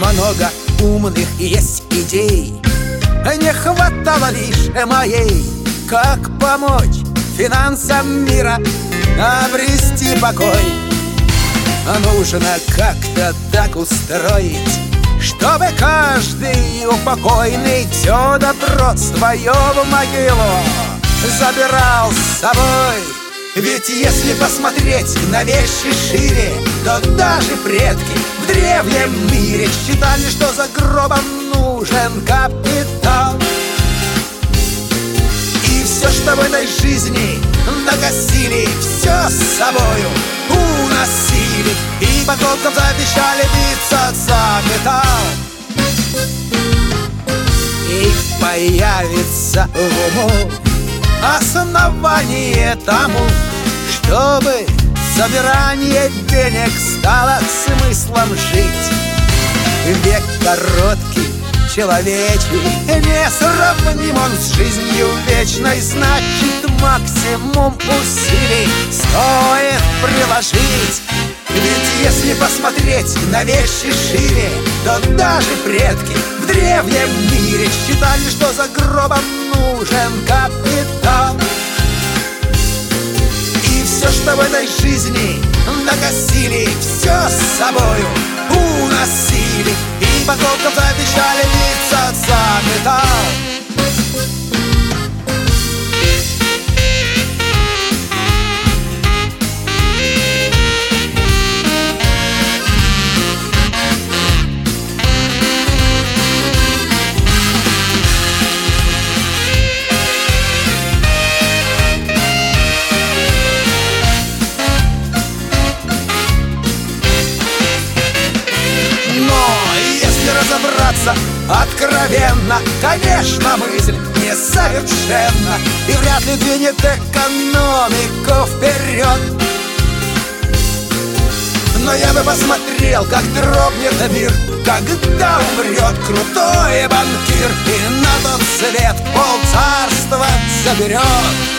много умных есть идей. Не хватало лишь моей, как помочь финансам мира обрести покой. Нужно как-то так устроить, чтобы каждый упокойный все добро свое в могилу забирал с собой. Ведь если посмотреть на вещи шире, то даже предки в древнем мире считали, что за гробом нужен капитал. И все, что в этой жизни накосили, все с собою уносили, и потомкам завещали биться за металл. И появится в уму основание тому, чтобы собирание денег стало смыслом жить. Век короткий, человечий, несравним он с жизнью вечной. Значит, максимум усилий стоит приложить. Ведь если посмотреть на вещи шире, то даже предки в древнем мире считали, что за гробом нужен капитал. И все, что в этой жизни накосили, все с собою уносили, и потомкам завещали биться за металл. Разобраться откровенно, конечно, мысль несовершенна и вряд ли двинет экономику вперед. Но я бы посмотрел, как дрогнет мир, когда умрет крутой банкир, и на тот свет полцарства заберет.